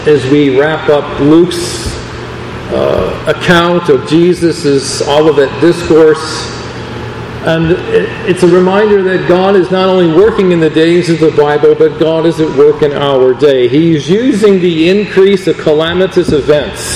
As we wrap up Luke's account of Jesus' Olivet Discourse, and it's a reminder that God is not only working in the days of the Bible, but God is at work in our day. He's using the increase of calamitous events.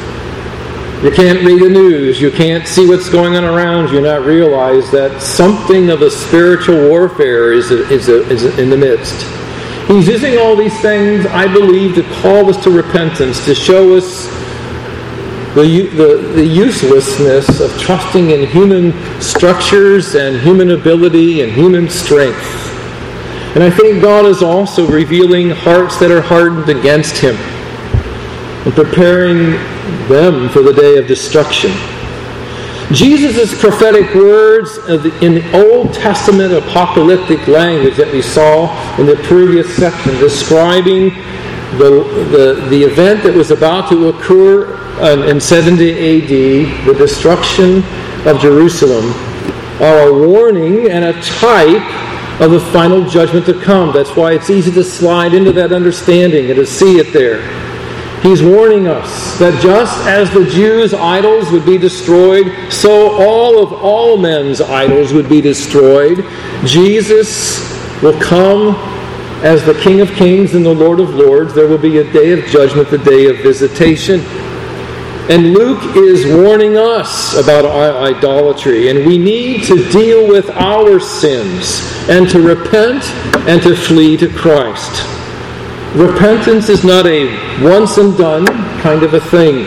You can't read the news, you can't see what's going on around you, and not realize that something of a spiritual warfare is in the midst. He's using all these things, I believe, to call us to repentance, to show us the uselessness of trusting in human structures and human ability and human strength. And I think God is also revealing hearts that are hardened against Him and preparing them for the day of destruction. Jesus' prophetic words in the Old Testament apocalyptic language that we saw in the previous section, describing the event that was about to occur in 70 AD, the destruction of Jerusalem, are a warning and a type of the final judgment to come. That's why it's easy to slide into that understanding and to see it there. He's warning us that just as the Jews' idols would be destroyed, so all men's idols would be destroyed. Jesus will come as the King of Kings and the Lord of Lords. There will be a day of judgment, the day of visitation. And Luke is warning us about our idolatry, and we need to deal with our sins and to repent and to flee to Christ. Repentance is not a once and done kind of a thing.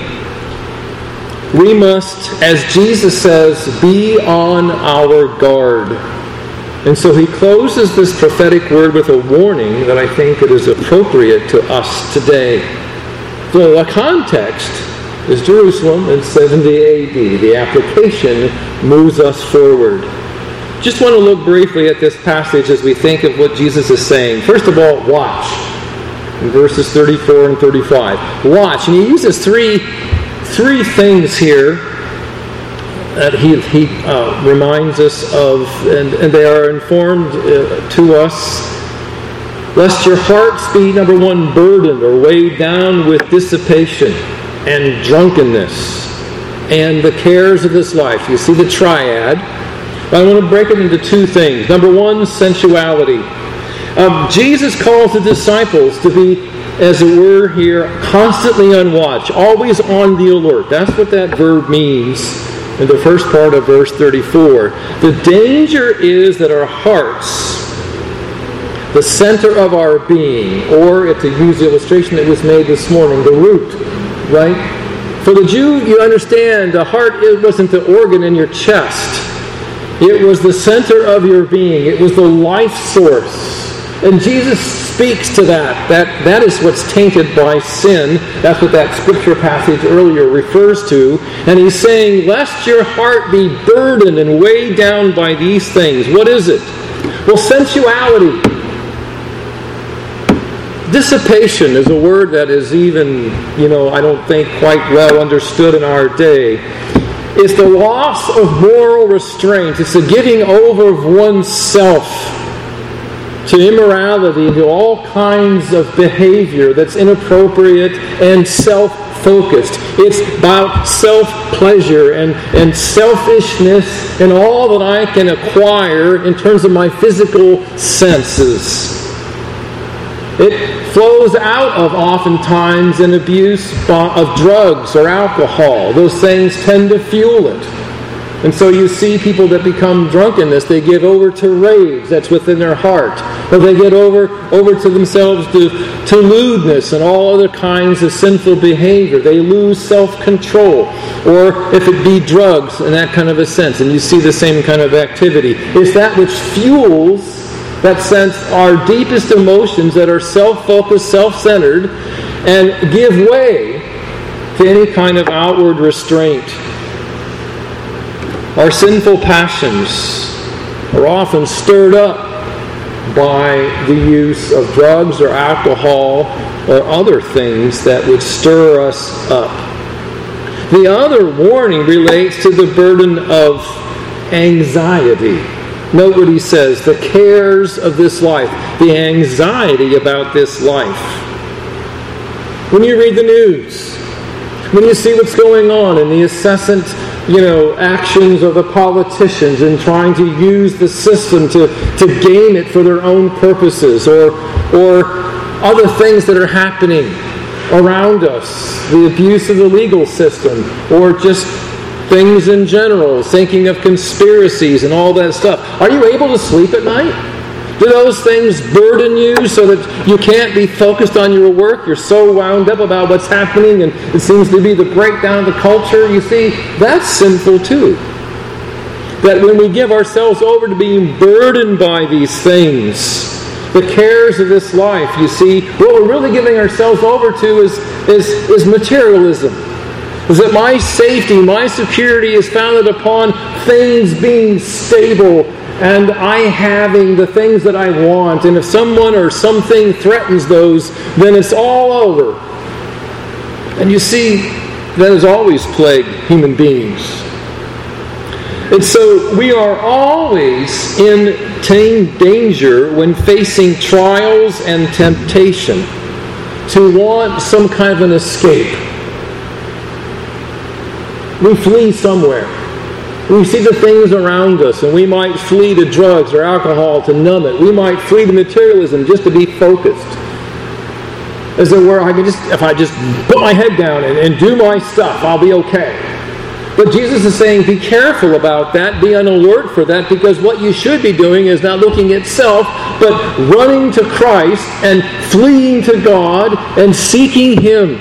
We must, as Jesus says, be on our guard. And so he closes this prophetic word with a warning that I think it is appropriate to us today. So the context is Jerusalem in 70 AD. The application moves us forward. Just want to look briefly at this passage as we think of what Jesus is saying. First of all, watch. In verses 34 and 35. Watch. And he uses three things here that he reminds us of, and they are informed to us. Lest your hearts be, number one, burdened or weighed down with dissipation and drunkenness and the cares of this life. You see the triad. I want to break it into two things. Number one, sensuality. Jesus calls the disciples to be, as it were here, constantly on watch, always on the alert. That's what that verb means in the first part of verse 34. The danger is that our hearts, the center of our being, or to use the illustration that was made this morning, the root, right? For the Jew, you understand, the heart, it wasn't the organ in your chest. It was the center of your being. It was the life source. And Jesus speaks to that. That is what's tainted by sin. That's what that scripture passage earlier refers to. And he's saying, lest your heart be burdened and weighed down by these things. What is it? Well, sensuality. Dissipation is a word that is even, I don't think quite well understood in our day. It's the loss of moral restraint. It's the giving over of oneself to immorality, to all kinds of behavior that's inappropriate and self-focused. It's about self-pleasure and selfishness and all that I can acquire in terms of my physical senses. It flows out of oftentimes an abuse of drugs or alcohol. Those things tend to fuel it. And so you see people that become drunkenness, they give over to rage that's within their heart. Or they get over to themselves to lewdness and all other kinds of sinful behavior. They lose self-control. Or if it be drugs in that kind of a sense, and you see the same kind of activity. It's that which fuels that sense our deepest emotions that are self-focused, self-centered, and give way to any kind of outward restraint. Our sinful passions are often stirred up by the use of drugs or alcohol or other things that would stir us up. The other warning relates to the burden of anxiety. Note what he says, the cares of this life, the anxiety about this life. when you read the news, when you see what's going on in the incessant, actions of the politicians in trying to use the system to game it for their own purposes, or other things that are happening around us, the abuse of the legal system, or just things in general, thinking of conspiracies and all that stuff. Are you able to sleep at night? Do those things burden you so that you can't be focused on your work? You're so wound up about what's happening, and it seems to be the breakdown of the culture. You see, that's sinful too. That when we give ourselves over to being burdened by these things, the cares of this life, you see, what we're really giving ourselves over to is materialism. Is that my safety, my security is founded upon things being stable and I having the things that I want. And if someone or something threatens those, then it's all over. And you see, that has always plagued human beings. And so we are always in danger when facing trials and temptation to want some kind of an escape. We flee somewhere. We see the things around us, and we might flee to drugs or alcohol to numb it. We might flee to materialism just to be focused. As it were, if I just put my head down and do my stuff, I'll be okay. But Jesus is saying, be careful about that, be on alert for that, because what you should be doing is not looking at self, but running to Christ and fleeing to God and seeking Him.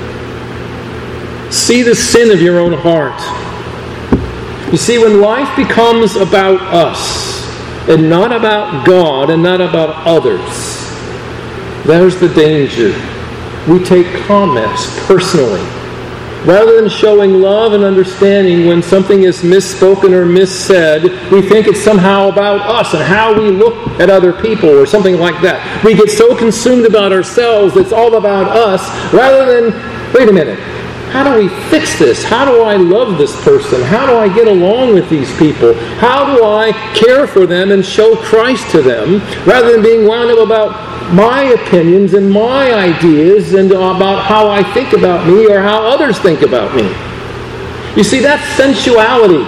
See the sin of your own heart. You see, when life becomes about us and not about God and not about others, there's the danger. We take comments personally. Rather than showing love and understanding when something is misspoken or missaid, we think it's somehow about us and how we look at other people or something like that. We get so consumed about ourselves, it's all about us, rather than, wait a minute, how do we fix this? How do I love this person? How do I get along with these people? How do I care for them and show Christ to them? Rather than being wound up about my opinions and my ideas and about how I think about me or how others think about me. You see, that's sensuality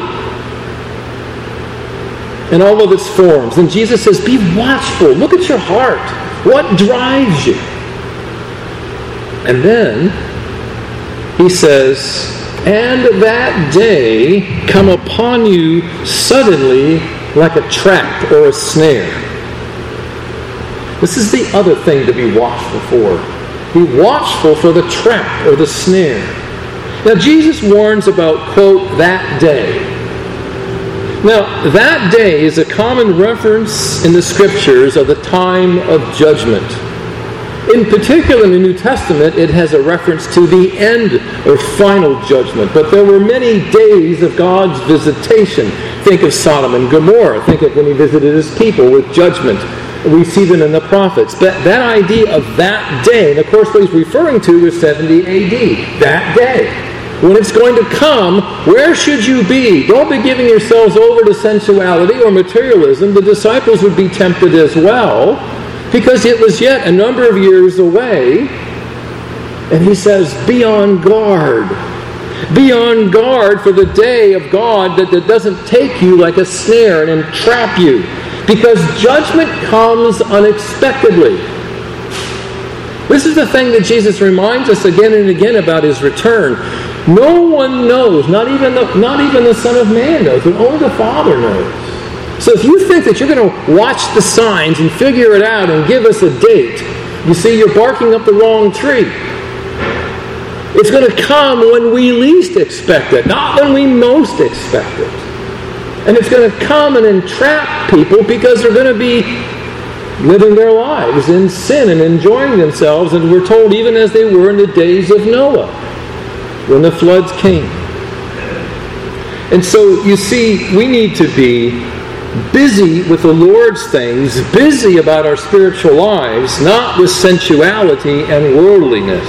in all of its forms. And Jesus says, be watchful. Look at your heart. What drives you? And then He says, and that day come upon you suddenly like a trap or a snare. This is the other thing to be watchful for. Be watchful for the trap or the snare. Now, Jesus warns about, quote, that day. Now, that day is a common reference in the Scriptures of the time of judgment. In particular, in the New Testament, it has a reference to the end or final judgment. But there were many days of God's visitation. Think of Sodom and Gomorrah. Think of when He visited His people with judgment. We see them in the prophets. But that idea of that day, and of course what He's referring to is 70 AD. That day. When it's going to come, where should you be? Don't be giving yourselves over to sensuality or materialism. The disciples would be tempted as well, because it was yet a number of years away. And He says, be on guard. Be on guard for the day of God that doesn't take you like a snare and entrap you. Because judgment comes unexpectedly. This is the thing that Jesus reminds us again and again about His return. No one knows, not even the Son of Man knows, but only the Father knows. So if you think that you're going to watch the signs and figure it out and give us a date, you see, you're barking up the wrong tree. It's going to come when we least expect it, not when we most expect it. And it's going to come and entrap people because they're going to be living their lives in sin and enjoying themselves, and we're told even as they were in the days of Noah, when the floods came. And so, you see, we need to be busy with the Lord's things, busy about our spiritual lives, not with sensuality and worldliness.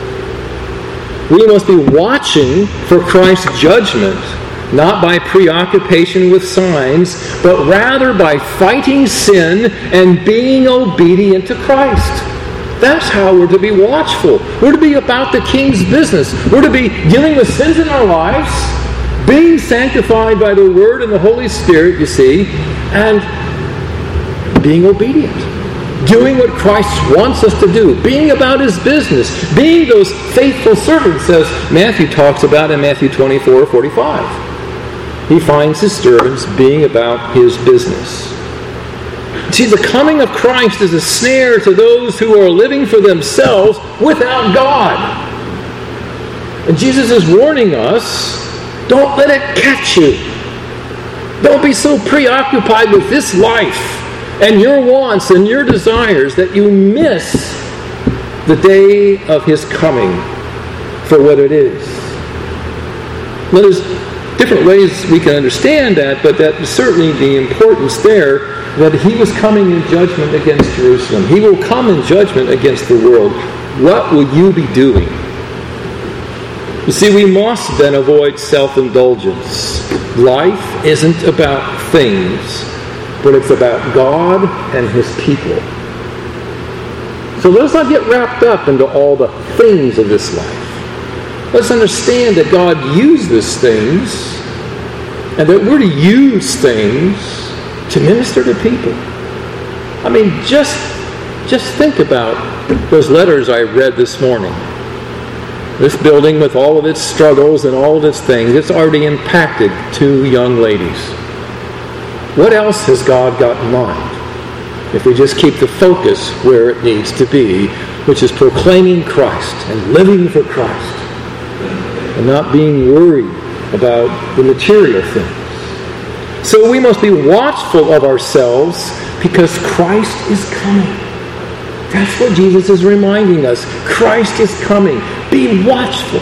We must be watching for Christ's judgment, not by preoccupation with signs, but rather by fighting sin and being obedient to Christ. That's how we're to be watchful. We're to be about the King's business. We're to be dealing with sins in our lives, being sanctified by the Word and the Holy Spirit, you see, and being obedient. Doing what Christ wants us to do. Being about His business. Being those faithful servants, as Matthew talks about in Matthew 24:45. He finds His servants being about His business. See, the coming of Christ is a snare to those who are living for themselves without God. And Jesus is warning us, don't let it catch you. Don't be so preoccupied with this life and your wants and your desires that you miss the day of His coming for what it is. Now, there's different ways we can understand that, but that is certainly the importance there, that He was coming in judgment against Jerusalem. He will come in judgment against the world. What will you be doing? You see, we must then avoid self-indulgence. Life isn't about things, but it's about God and His people. So let's not get wrapped up into all the things of this life. Let's understand that God uses things, and that we're to use things to minister to people. I mean, just think about those letters I read this morning. This building, with all of its struggles and all of its things, it's already impacted 2 young ladies. What else has God got in mind? If we just keep the focus where it needs to be, which is proclaiming Christ and living for Christ, and not being worried about the material things. So we must be watchful of ourselves because Christ is coming. That's what Jesus is reminding us. Christ is coming. Be watchful.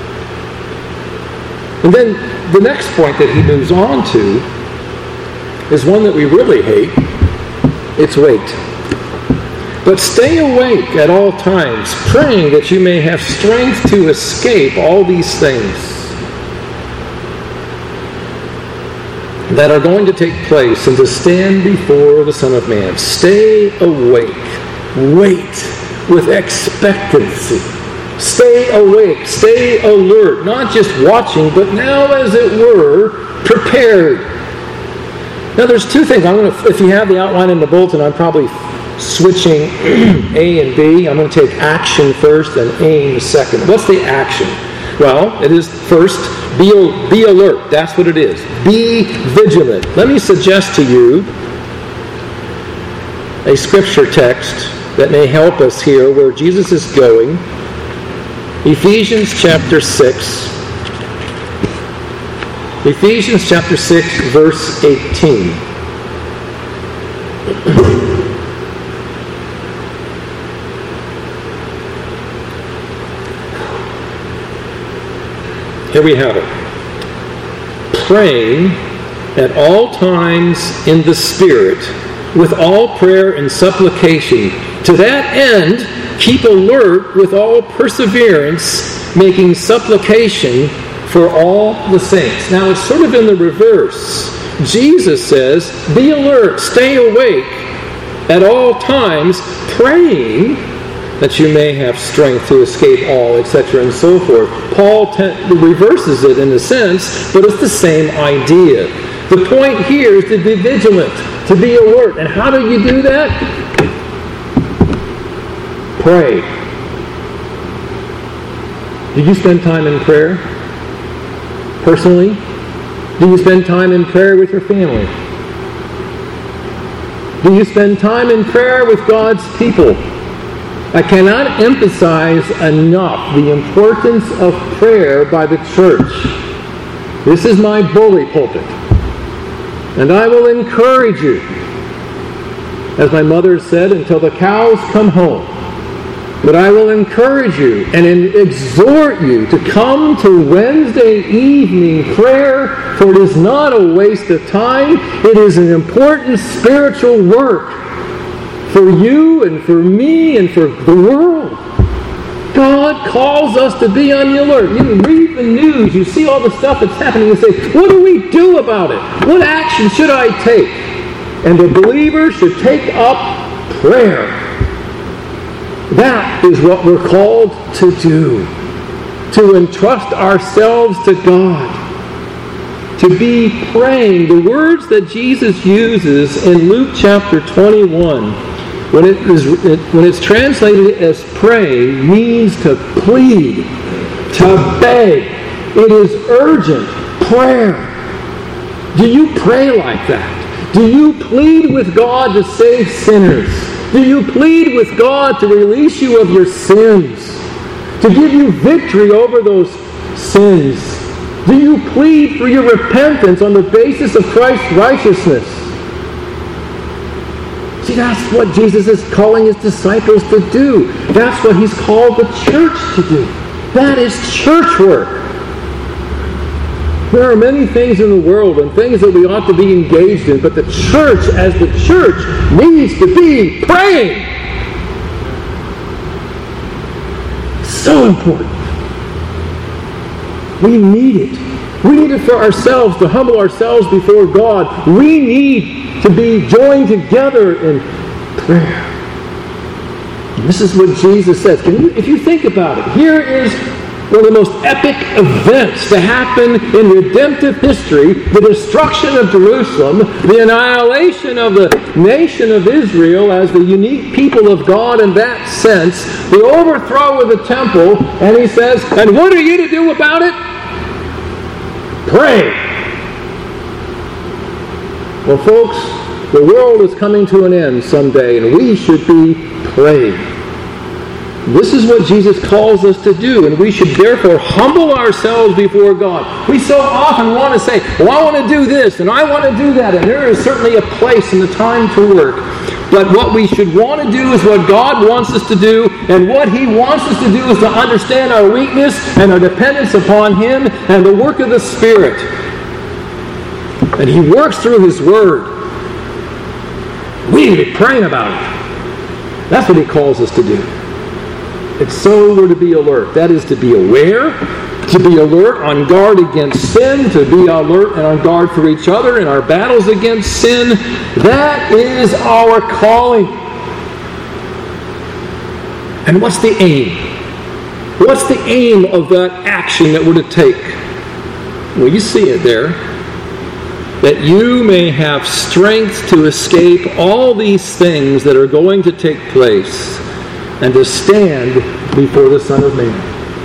And then the next point that he moves on to is one that we really hate. It's wait. But stay awake at all times, praying that you may have strength to escape all these things that are going to take place and to stand before the Son of Man. Stay awake. Wait with expectancy. Stay awake. Stay alert. Not just watching, but now, as it were, prepared. Now, there's 2 things. If you have the outline in the bulletin, I'm probably switching A and B. I'm going to take action first and aim second. What's the action? Well, it is first, be alert. That's what it is. Be vigilant. Let me suggest to you a scripture text that may help us here where Jesus is going. Ephesians chapter 6. Ephesians chapter 6, verse 18. Here we have it. Praying at all times in the Spirit, with all prayer and supplication. To that end, keep alert with all perseverance, making supplication for all the saints. Now, it's sort of in the reverse. Jesus says, be alert, stay awake at all times, praying that you may have strength to escape all, etc., and so forth. Paul reverses it in a sense, but it's the same idea. The point here is to be vigilant, to be alert. And how do you do that? Pray. Do you spend time in prayer? Personally? Do you spend time in prayer with your family? Do you spend time in prayer with God's people? I cannot emphasize enough the importance of prayer by the church. This is my bully pulpit. And I will encourage you, as my mother said, until the cows come home. But I will encourage you and exhort you to come to Wednesday evening prayer, for it is not a waste of time. It is an important spiritual work for you and for me and for the world. God calls us to be on the alert. You read the news, you see all the stuff that's happening, you say, what do we do about it? What action should I take? And the believer should take up prayer. That is what we're called to do. To entrust ourselves to God. To be praying. The words that Jesus uses in Luke chapter 21, when it's translated as pray, means to plead, to beg. It is urgent prayer. Do you pray like that? Do you plead with God to save sinners? Do you plead with God to release you of your sins? To give you victory over those sins? Do you plead for your repentance on the basis of Christ's righteousness? See, that's what Jesus is calling his disciples to do. That's what he's called the church to do. That is church work. There are many things in the world and things that we ought to be engaged in, but the church, as the church, needs to be praying. So important. We need it. We need it for ourselves, to humble ourselves before God. We need to be joined together in prayer. And this is what Jesus says. If you think about it, here is one of the most epic events to happen in redemptive history, the destruction of Jerusalem, the annihilation of the nation of Israel as the unique people of God in that sense, the overthrow of the temple, and he says, and what are you to do about it? Pray. Well, folks, the world is coming to an end someday, and we should be praying. This is what Jesus calls us to do, and we should therefore humble ourselves before God. We so often want to say, well, I want to do this, and I want to do that, and there is certainly a place and a time to work. But what we should want to do is what God wants us to do, and what he wants us to do is to understand our weakness and our dependence upon him and the work of the Spirit. And he works through his Word. We need to be praying about it. That's what he calls us to do. It's so we're to be alert. That is to be aware, to be alert, on guard against sin, to be alert and on guard for each other in our battles against sin. That is our calling. And what's the aim? What's the aim of that action that we're to take? Well, you see it there. That you may have strength to escape all these things that are going to take place, and to stand before the Son of Man.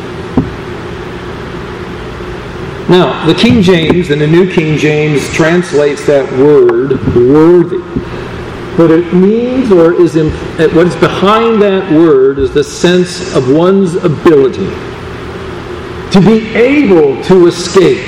Now, the King James and the New King James translates that word worthy. But it means, or is what is behind that word is the sense of one's ability to be able to escape.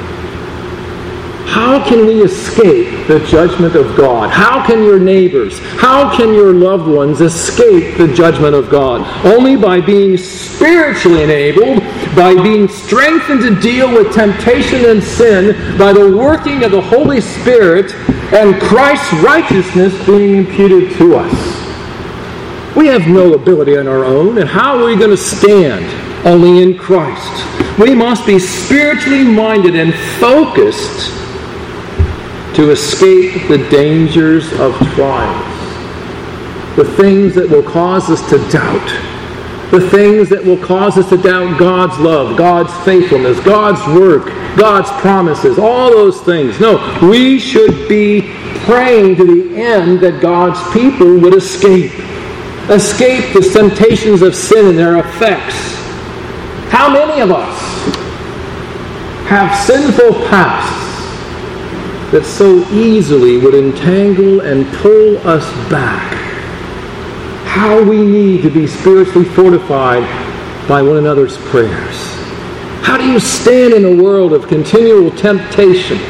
How can we escape the judgment of God? How can your neighbors, how can your loved ones escape the judgment of God? Only by being spiritually enabled, by being strengthened to deal with temptation and sin, by the working of the Holy Spirit and Christ's righteousness being imputed to us. We have no ability on our own, and how are we going to stand? Only in Christ. We must be spiritually minded and focused to escape the dangers of trials, the things that will cause us to doubt, the things that will cause us to doubt God's love, God's faithfulness, God's work, God's promises, all those things. No, we should be praying to the end that God's people would escape the temptations of sin and their effects. How many of us have sinful pasts that so easily would entangle and pull us back? How we need to be spiritually fortified by one another's prayers. How do you stand in a world of continual temptation?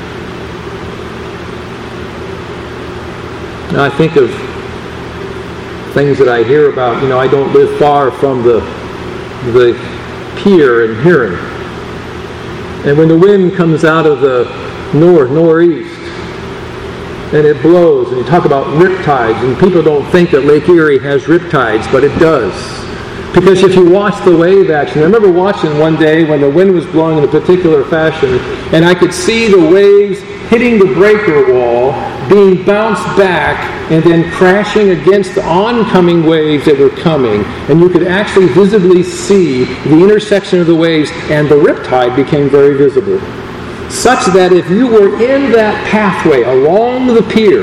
Now I think of things that I hear about. I don't live far from the pier in Huron. And when the wind comes out of the northeast, and it blows, and you talk about riptides, and people don't think that Lake Erie has riptides, but it does. Because if you watch the wave action, I remember watching one day when the wind was blowing in a particular fashion, and I could see the waves hitting the breaker wall, being bounced back, and then crashing against the oncoming waves that were coming. And you could actually visibly see the intersection of the waves, and the riptide became very visible. Such that if you were in that pathway along the pier,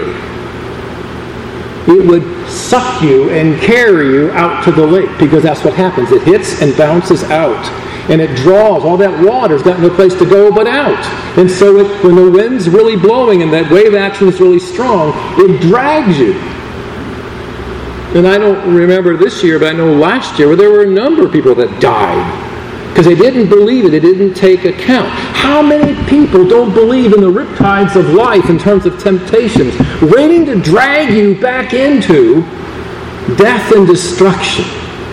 it would suck you and carry you out to the lake, because that's what happens. It hits and bounces out, and it draws. All that water's got no place to go but out. And so when the wind's really blowing and that wave action is really strong, it drags you. And I don't remember this year, but I know last year where there were a number of people that died because they didn't believe it. They didn't take account. How many people don't believe in the riptides of life in terms of temptations, waiting to drag you back into death and destruction?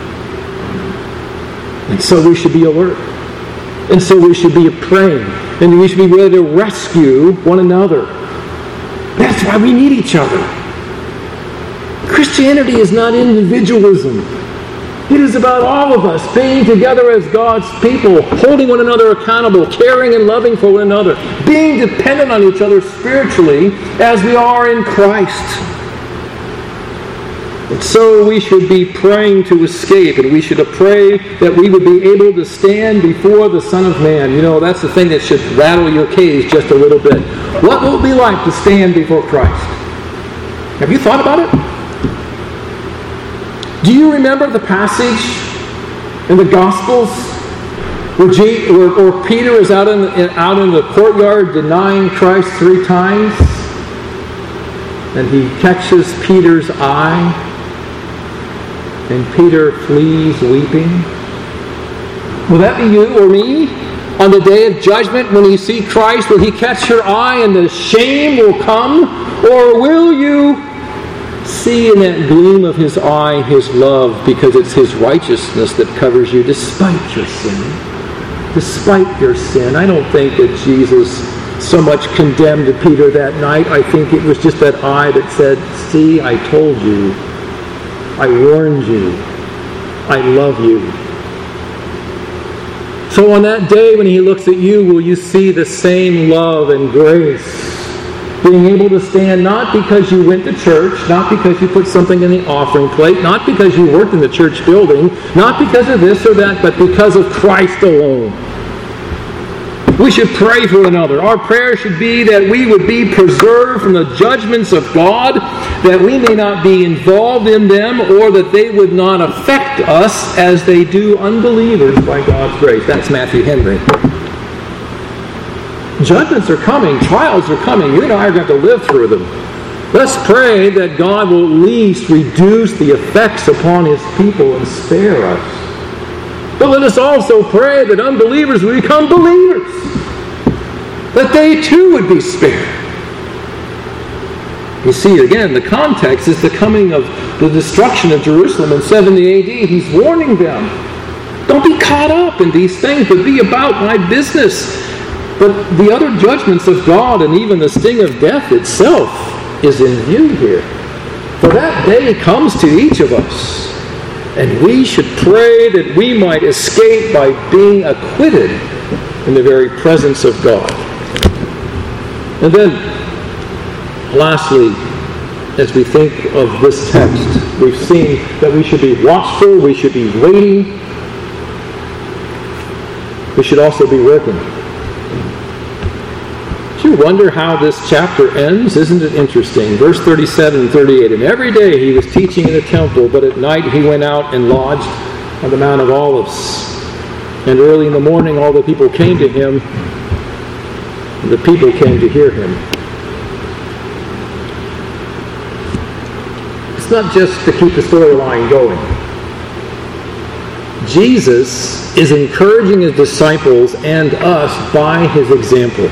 And so we should be alert. And so we should be praying. And we should be ready to rescue one another. That's why we need each other. Christianity is not individualism. It is about all of us being together as God's people, holding one another accountable, caring and loving for one another, being dependent on each other spiritually as we are in Christ. And so we should be praying to escape, and we should pray that we would be able to stand before the Son of Man. You know, that's the thing that should rattle your cage just a little bit. What will it be like to stand before Christ? Have you thought about it? Do you remember the passage in the Gospels where Peter is out in the courtyard denying Christ 3 times, and he catches Peter's eye, and Peter flees weeping? Will that be you or me on the day of judgment when you see Christ? Will he catch your eye and the shame will come? Or will you see in that gleam of his eye his love, because it's his righteousness that covers you despite your sin? Despite your sin. I don't think that Jesus so much condemned Peter that night. I think it was just that eye that said, see, I told you. I warned you. I love you. So on that day when he looks at you, will you see the same love and grace? Being able to stand not because you went to church, not because you put something in the offering plate, not because you worked in the church building, not because of this or that, but because of Christ alone. We should pray for one another. Our prayer should be that we would be preserved from the judgments of God, that we may not be involved in them, or that they would not affect us as they do unbelievers by God's grace. That's Matthew Henry. Judgments are coming. Trials are coming. You and I are going to have to live through them. Let's pray that God will at least reduce the effects upon his people and spare us. But let us also pray that unbelievers will become believers, that they too would be spared. You see, again, the context is the coming of the destruction of Jerusalem in 70 AD. He's warning them. Don't be caught up in these things, but be about my business. But the other judgments of God and even the sting of death itself is in view here. For that day comes to each of us. And we should pray that we might escape by being acquitted in the very presence of God. And then, lastly, as we think of this text, we've seen that we should be watchful, we should be waiting, we should also be working. Do you wonder how this chapter ends? Isn't it interesting? Verse 37 and 38. And every day he was teaching in the temple, but at night he went out and lodged on the Mount of Olives. And early in the morning all the people came to him, and the people came to hear him. It's not just to keep the storyline going. Jesus is encouraging his disciples and us by his example.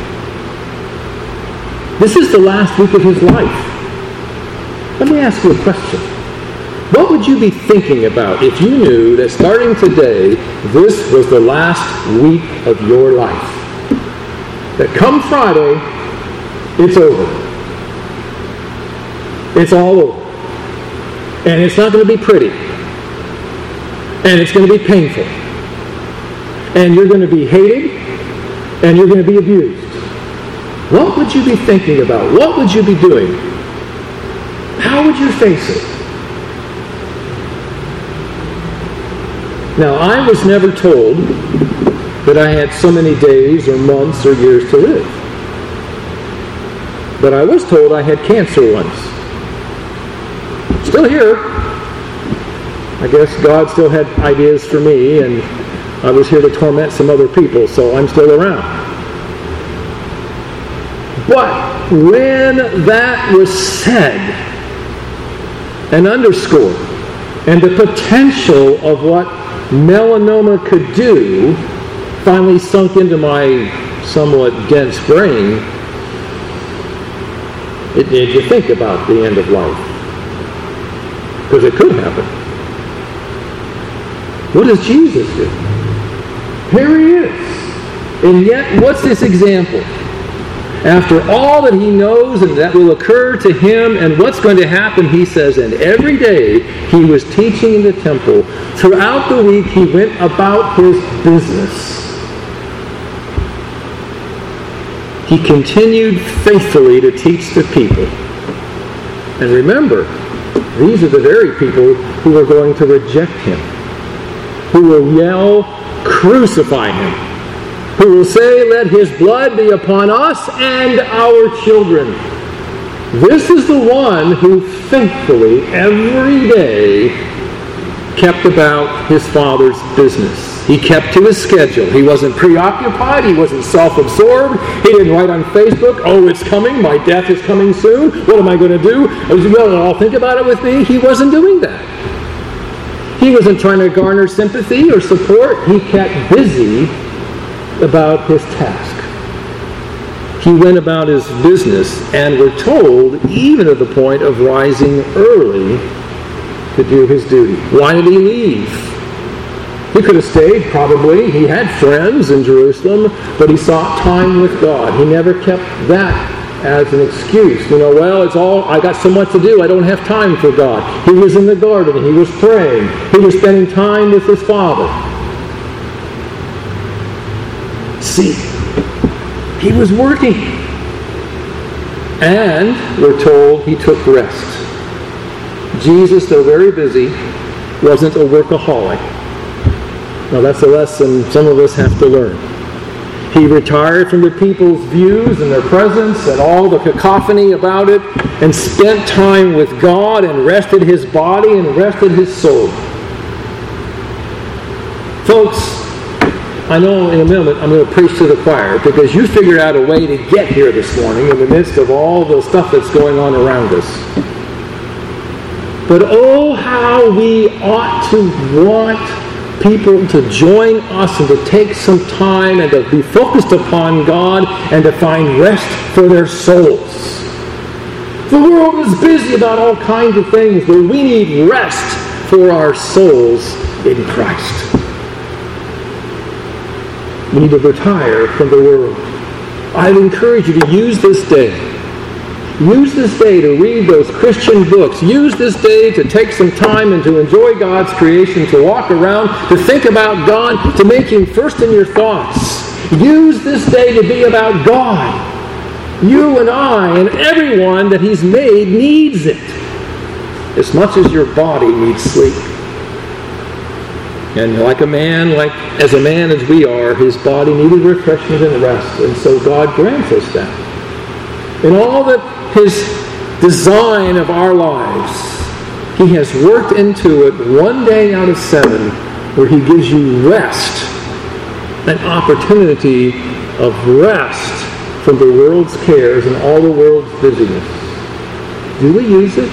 This is the last week of his life. Let me ask you a question. What would you be thinking about if you knew that starting today, this was the last week of your life? That come Friday, it's over. It's all over. And it's not going to be pretty. And it's going to be painful. And you're going to be hated. And you're going to be abused. What would you be thinking about? What would you be doing? How would you face it? Now, I was never told that I had so many days or months or years to live. But I was told I had cancer once. Still here. I guess God still had ideas for me, and I was here to torment some other people, so I'm still around. But when that was said and underscored, and the potential of what melanoma could do finally sunk into my somewhat dense brain, it made you think about the end of life. Because it could happen. What does Jesus do? Here he is. And yet, what's this example? After all that he knows and that will occur to him and what's going to happen, he says, and every day he was teaching in the temple. Throughout the week he went about his business. He continued faithfully to teach the people. And remember, these are the very people who are going to reject him, who will yell, "Crucify him," who will say, "Let his blood be upon us and our children." This is the one who faithfully, every day, kept about his Father's business. He kept to his schedule. He wasn't preoccupied. He wasn't self-absorbed. He didn't write on Facebook, "Oh, it's coming. My death is coming soon. What am I going to do? Well, I'll think about it with me." He wasn't doing that. He wasn't trying to garner sympathy or support. He kept busy about his task. He went about his business, and we're told, even to the point of rising early to do his duty. Why did he leave? He could have stayed, probably. He had friends in Jerusalem, but he sought time with God. He never kept that as an excuse. I got so much to do, I don't have time for God. He was in the garden. He was praying. He was spending time with his Father. See, he was working. And we're told he took rest. Jesus, though very busy, wasn't a workaholic. Now that's a lesson some of us have to learn. He retired from the people's views and their presence and all the cacophony about it and spent time with God and rested his body and rested his soul. Folks, I know in a minute I'm going to preach to the choir because you figured out a way to get here this morning in the midst of all the stuff that's going on around us. But oh, how we ought to want people to join us and to take some time and to be focused upon God and to find rest for their souls. The world is busy about all kinds of things, but we need rest for our souls in Christ. We need to retire from the world. I encourage you to use this day. Use this day to read those Christian books. Use this day to take some time and to enjoy God's creation, to walk around, to think about God, to make Him first in your thoughts. Use this day to be about God. You and I and everyone that He's made needs it as much as your body needs sleep. And as a man as we are, his body needed refreshment and rest. And so God grants us that. In all that His design of our lives, He has worked into it one day out of 7 where He gives you rest, an opportunity of rest from the world's cares and all the world's busyness. Do we use it?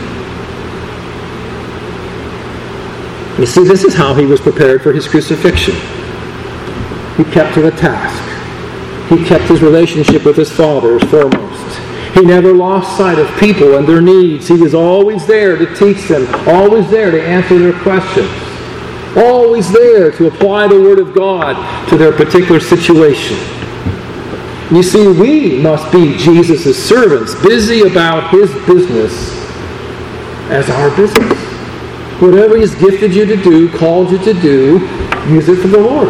You see, this is how He was prepared for His crucifixion. He kept to the task. He kept His relationship with His Father foremost. He never lost sight of people and their needs. He was always there to teach them, always there to answer their questions, always there to apply the Word of God to their particular situation. You see, we must be Jesus' servants, busy about His business as our business. Whatever He's gifted you to do, called you to do, use it for the Lord.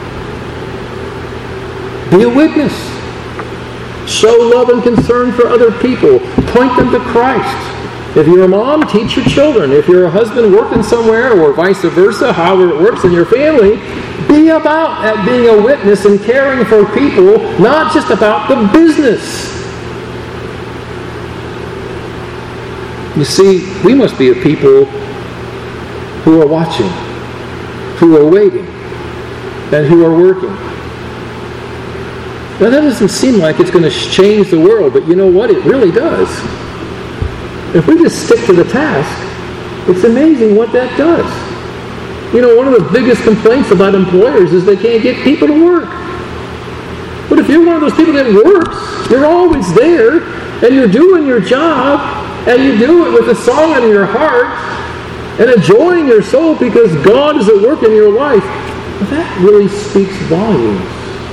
Be a witness. Show love and concern for other people. Point them to Christ. If you're a mom, teach your children. If you're a husband working somewhere, or vice versa, however it works in your family, be about at being a witness and caring for people, not just about the business. You see, we must be a people who are watching, who are waiting, and who are working. Now that doesn't seem like it's going to change the world, but you know what? It really does. If we just stick to the task, it's amazing what that does. You know, one of the biggest complaints about employers is they can't get people to work. But if you're one of those people that works, you're always there, and you're doing your job, and you do it with a song in your heart, and a joy in your soul because God is at work in your life, that really speaks volumes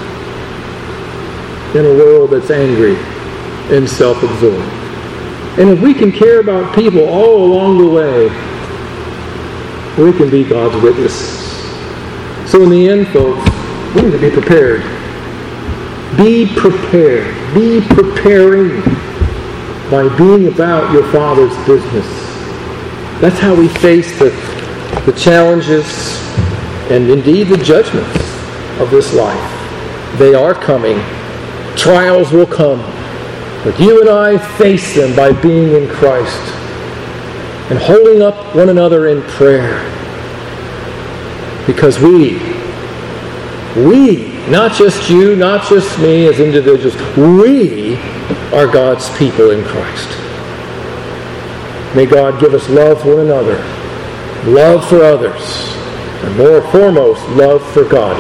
in a world that's angry and self-absorbed. And if we can care about people all along the way, we can be God's witnesses. So in the end, folks, we need to be prepared. Be prepared. Be preparing by being about your Father's business. That's how we face the challenges and indeed the judgments of this life. They are coming. Trials will come. But you and I face them by being in Christ and holding up one another in prayer. Because we, not just you, not just me as individuals, we are God's people in Christ. May God give us love for one another, love for others, and more foremost, love for God.